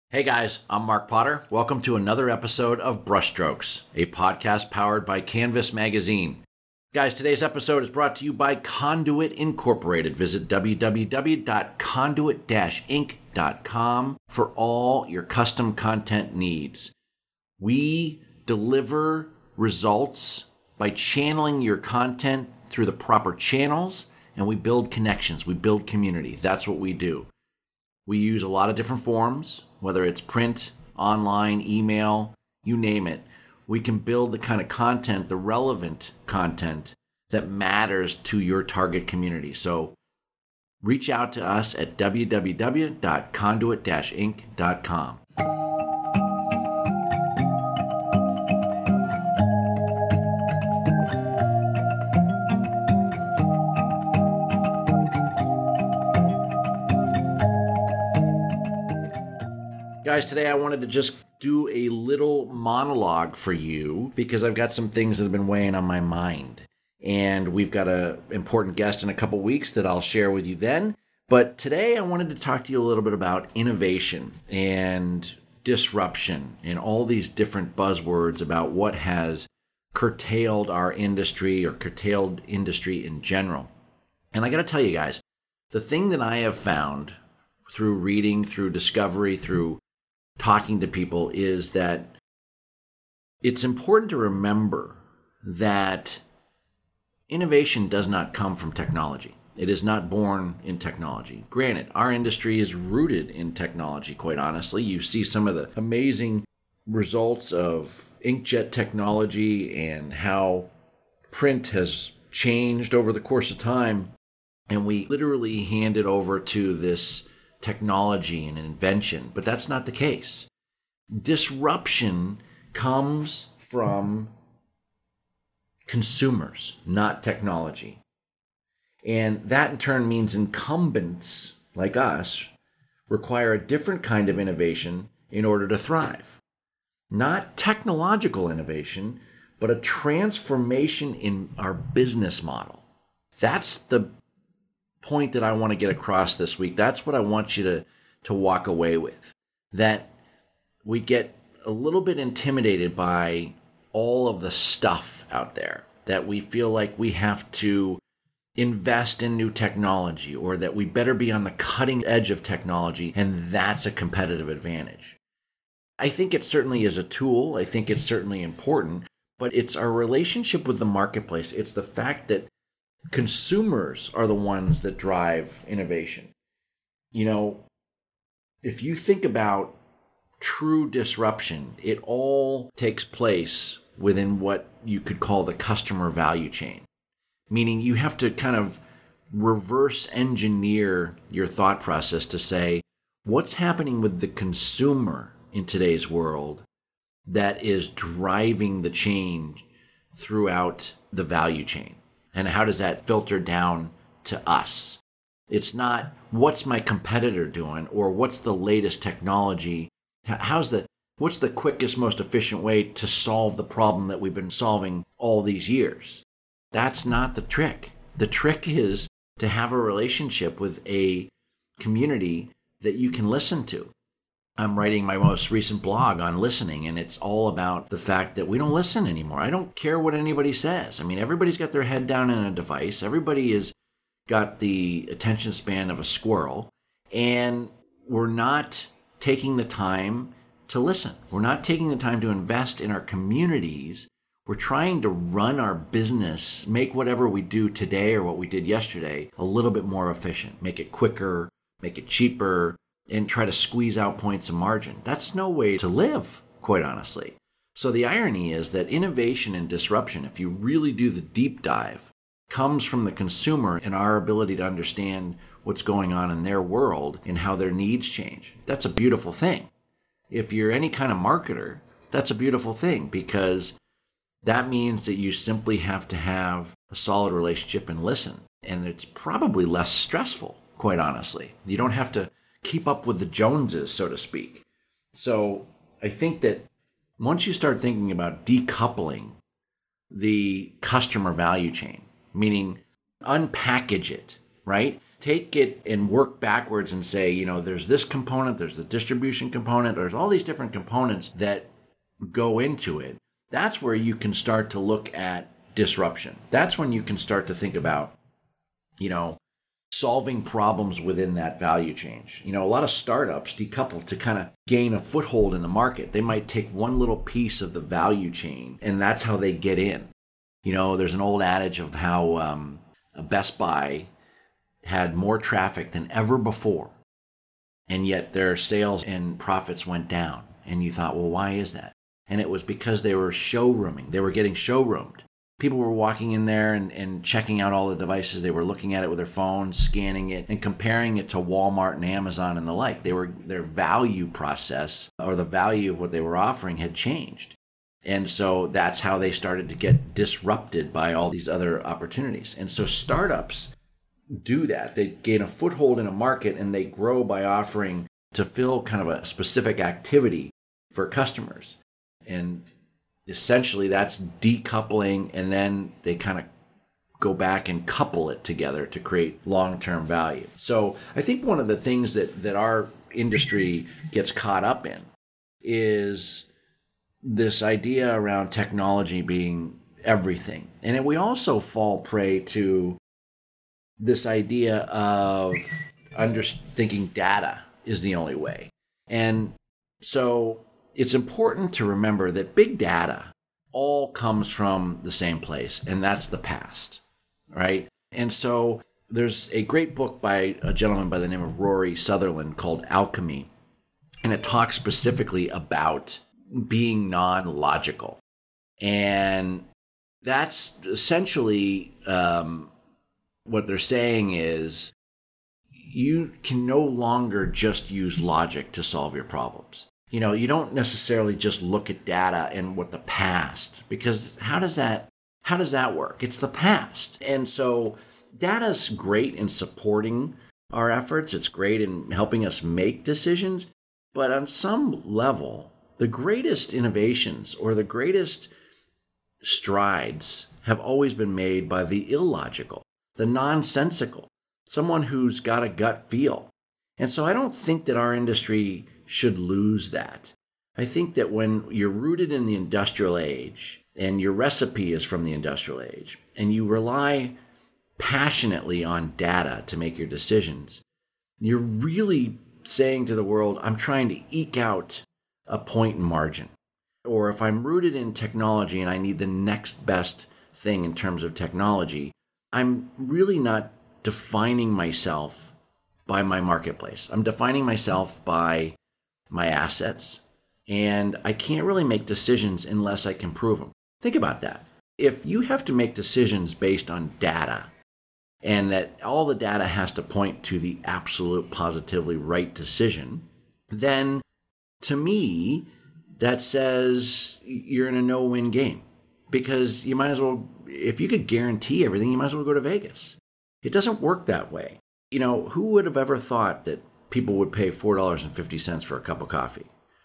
Hey guys, I'm Mark Potter. Welcome to another episode of Brushstrokes, a podcast powered by Canvas Magazine. Guys, today's episode is brought to you by Conduit Incorporated. Visit www.conduit-inc.com for all your custom content needs. We deliver results by channeling your content through the proper channels, and we build connections. We build community. That's what we do. We use a lot of different forms, whether it's print, online, email, you name it. We can build the kind of content, the relevant content that matters to your target community. So reach out to us at www.conduit-inc.com. Guys, today I wanted to just do a little monologue for you because I've got some things that have been weighing on my mind. And we've got an important guest in a couple weeks that I'll share with you then. But today I wanted to talk to you a little bit about innovation and disruption and all these different buzzwords about what has curtailed our industry or curtailed industry in general. And I got to tell you guys, the thing that I have found through reading, through discovery, through talking to people is that it's important to remember that innovation does not come from technology. It is not born in technology. Granted, our industry is rooted in technology, quite honestly. You see some of the amazing results of inkjet technology and how print has changed over the course of time. And we literally hand it over to this technology and invention, but that's not the case. Disruption comes from consumers, not technology. And that in turn means incumbents like us require a different kind of innovation in order to thrive. Not technological innovation, but a transformation in our business model. That's the point that I want to get across this week. That's what I want you to walk away with. That we get a little bit intimidated by all of the stuff out there, that we feel like we have to invest in new technology or that we better be on the cutting edge of technology, and that's a competitive advantage. I think it certainly is a tool. I think it's certainly important, but it's our relationship with the marketplace. It's the fact that consumers are the ones that drive innovation. You know, if you think about true disruption, it all takes place within what you could call the customer value chain. Meaning you have to kind of reverse engineer your thought process to say, what's happening with the consumer in today's world that is driving the change throughout the value chain? And how does that filter down to us? It's not what's my competitor doing or what's the latest technology. What's the quickest, most efficient way to solve the problem that we've been solving all these years? That's not the trick. The trick is to have a relationship with a community that you can listen to. I'm writing my most recent blog on listening, and it's all about the fact that we don't listen anymore. I don't care what anybody says. I mean, everybody's got their head down in a device. Everybody has got the attention span of a squirrel, and we're not taking the time to listen. We're not taking the time to invest in our communities. We're trying to run our business, make whatever we do today or what we did yesterday a little bit more efficient, make it quicker, make it cheaper, and try to squeeze out points of margin. That's no way to live, quite honestly. So the irony is that innovation and disruption, if you really do the deep dive, comes from the consumer and our ability to understand what's going on in their world and how their needs change. That's a beautiful thing. If you're any kind of marketer, that's a beautiful thing because that means that you simply have to have a solid relationship and listen. And it's probably less stressful, quite honestly. You don't have to keep up with the Joneses, so to speak. So I think that once you start thinking about decoupling the customer value chain, meaning unpackage it, right? take it and work backwards and say, there's this component, there's the distribution component, there's all these different components that go into it, that's where you can start to look at disruption. That's when you can start to think about, solving problems within that value chain. A lot of startups decouple to kind of gain a foothold in the market. They might take one little piece of the value chain, and that's how they get in. There's an old adage of how Best Buy had more traffic than ever before, and yet their sales and profits went down. And you thought, well, why is that? And it was because they were showrooming. They were getting showroomed. People were walking in there and checking out all the devices. They were looking at it with their phones, scanning it, and comparing it to Walmart and Amazon and the like. Their value process, or the value of what they were offering, had changed. And so that's how they started to get disrupted by all these other opportunities. And so startups do that. They gain a foothold in a market, and they grow by offering to fill kind of a specific activity for customers. And essentially that's decoupling, and then they kind of go back and couple it together to create long-term value. So I think one of the things that our industry gets caught up in is this idea around technology being everything. And we also fall prey to this idea of thinking data is the only way. And so it's important to remember that big data all comes from the same place, and that's the past, right? And so there's a great book by a gentleman by the name of Rory Sutherland called Alchemy, and it talks specifically about being non-logical. And that's essentially what they're saying is you can no longer just use logic to solve your problems. You don't necessarily just look at data and what the past, because how does that work? It's the past. And so data's great in supporting our efforts. It's great in helping us make decisions. But on some level, the greatest innovations or the greatest strides have always been made by the illogical, the nonsensical, someone who's got a gut feel. And so I don't think that our industry should lose that. I think that when you're rooted in the industrial age and your recipe is from the industrial age and you rely passionately on data to make your decisions, you're really saying to the world, I'm trying to eke out a point in margin. Or if I'm rooted in technology and I need the next best thing in terms of technology, I'm really not defining myself by my marketplace. I'm defining myself by my assets, and I can't really make decisions unless I can prove them. Think about that. If you have to make decisions based on data, and that all the data has to point to the absolute positively right decision, then to me, that says you're in a no-win game. Because you might as well, if you could guarantee everything, you might as well go to Vegas. It doesn't work that way. Who would have ever thought that people would pay $4.50 for a cup of coffee?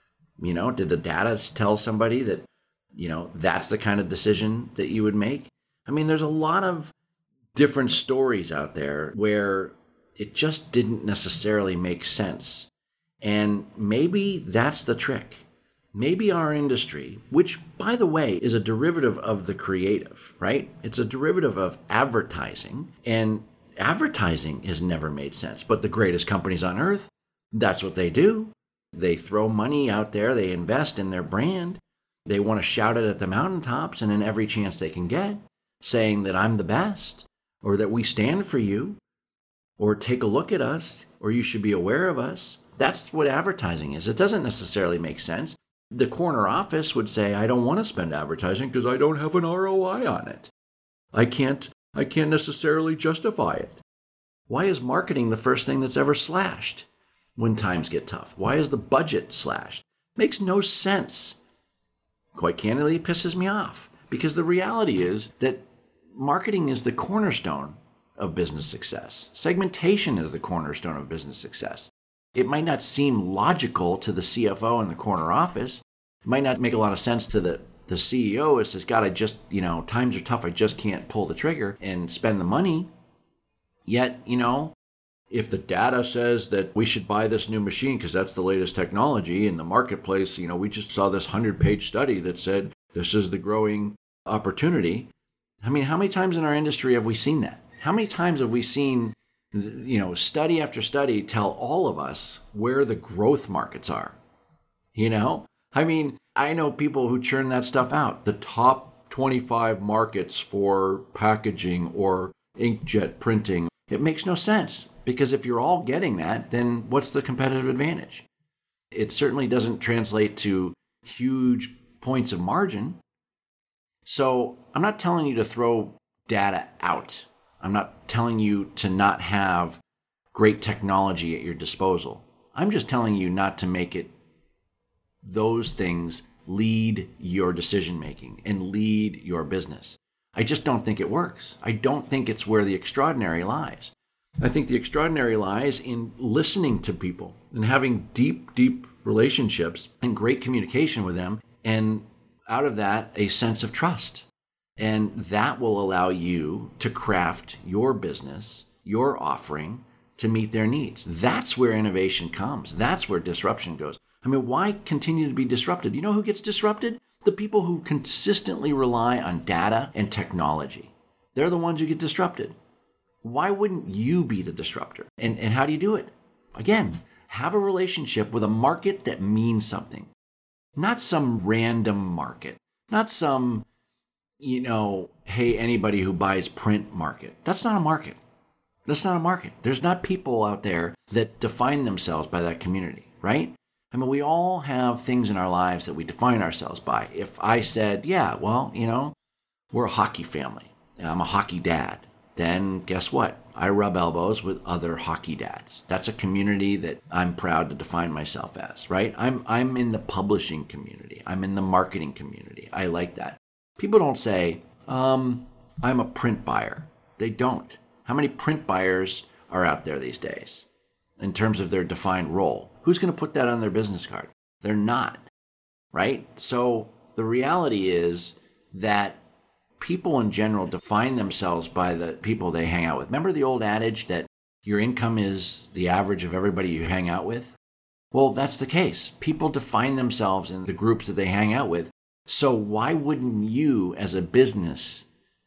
Did the data tell somebody that, that's the kind of decision that you would make? I mean, there's a lot of different stories out there where it just didn't necessarily make sense. And maybe that's the trick. Maybe our industry, which, by the way, is a derivative of the creative, right? It's a derivative of advertising, and advertising has never made sense. But the greatest companies on earth, that's what they do. They throw money out there. They invest in their brand. They want to shout it at the mountaintops and in every chance they can get, saying that I'm the best, or that we stand for you, or take a look at us, or you should be aware of us. That's what advertising is. It doesn't necessarily make sense. The corner office would say, I don't want to spend advertising because I don't have an ROI on it. I can't necessarily justify it. Why is marketing the first thing that's ever slashed when times get tough? Why is the budget slashed? Makes no sense. Quite candidly, it pisses me off, because the reality is that marketing is the cornerstone of business success. Segmentation is the cornerstone of business success. It might not seem logical to the CFO in the corner office. It might not make a lot of sense to the CEO who says, God, times are tough. I just can't pull the trigger and spend the money. Yet, if the data says that we should buy this new machine because that's the latest technology in the marketplace, we just saw this 100-page study that said this is the growing opportunity. I mean, how many times in our industry have we seen that? How many times have we seen, study after study tell all of us where the growth markets are? I mean, I know people who churn that stuff out. The top 25 markets for packaging or inkjet printing. It makes no sense, because if you're all getting that, then what's the competitive advantage? It certainly doesn't translate to huge points of margin. So I'm not telling you to throw data out. I'm not telling you to not have great technology at your disposal. I'm just telling you not to make those things lead your decision making and lead your business. I just don't think it works. I don't think it's where the extraordinary lies. I think the extraordinary lies in listening to people and having deep, deep relationships and great communication with them, and out of that, a sense of trust. And that will allow you to craft your business, your offering, to meet their needs. That's where innovation comes. That's where disruption goes. I mean, why continue to be disrupted? You know who gets disrupted? The people who consistently rely on data and technology. They're the ones who get disrupted. Why wouldn't you be the disruptor? And how do you do it? Again, have a relationship with a market that means something. Not some random market. Not some, hey, anybody who buys print market. That's not a market. That's not a market. There's not people out there that define themselves by that community, right? I mean, we all have things in our lives that we define ourselves by. If I said, we're a hockey family, I'm a hockey dad, then guess what? I rub elbows with other hockey dads. That's a community that I'm proud to define myself as, right? I'm in the publishing community. I'm in the marketing community. I like that. People don't say, I'm a print buyer. They don't. How many print buyers are out there these days in terms of their defined role? Who's going to put that on their business card? They're not, right? So the reality is that people in general define themselves by the people they hang out with. Remember the old adage that your income is the average of everybody you hang out with? Well, that's the case. People define themselves in the groups that they hang out with. So why wouldn't you, as a business,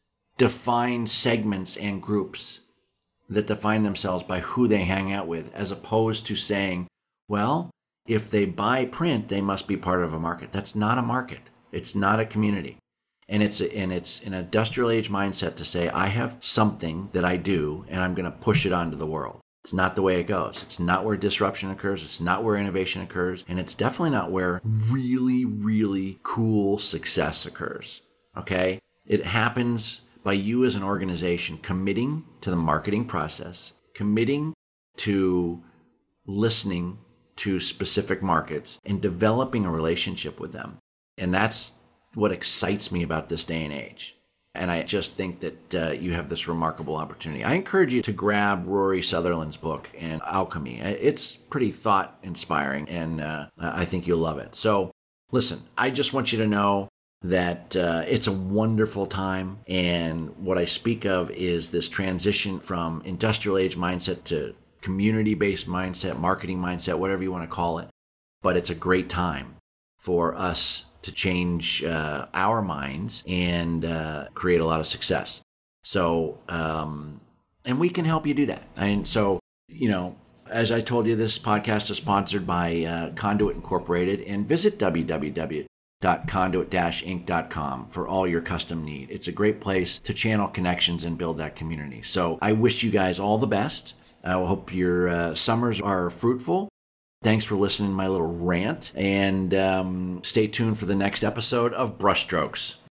define segments and groups that define themselves by who they hang out with, as opposed to saying, well, if they buy print, they must be part of a market. That's not a market. It's not a community. And it's an industrial age mindset to say, I have something that I do and I'm going to push it onto the world. It's not the way it goes. It's not where disruption occurs. It's not where innovation occurs. And it's definitely not where really, really cool success occurs. Okay? It happens by you as an organization committing to the marketing process, committing to listening to specific markets and developing a relationship with them. And that's what excites me about this day and age. And I just think that you have this remarkable opportunity. I encourage you to grab Rory Sutherland's book and Alchemy. It's pretty thought-inspiring, and I think you'll love it. So listen, I just want you to know that it's a wonderful time. And what I speak of is this transition from industrial age mindset to community-based mindset, marketing mindset, whatever you want to call it. But it's a great time for us to change our minds and create a lot of success. So, and we can help you do that. And so, as I told you, this podcast is sponsored by Conduit Incorporated, and visit www.conduit-inc.com for all your custom need. It's a great place to channel connections and build that community. So I wish you guys all the best. I hope your summers are fruitful. Thanks for listening to my little rant, and stay tuned for the next episode of Brushstrokes.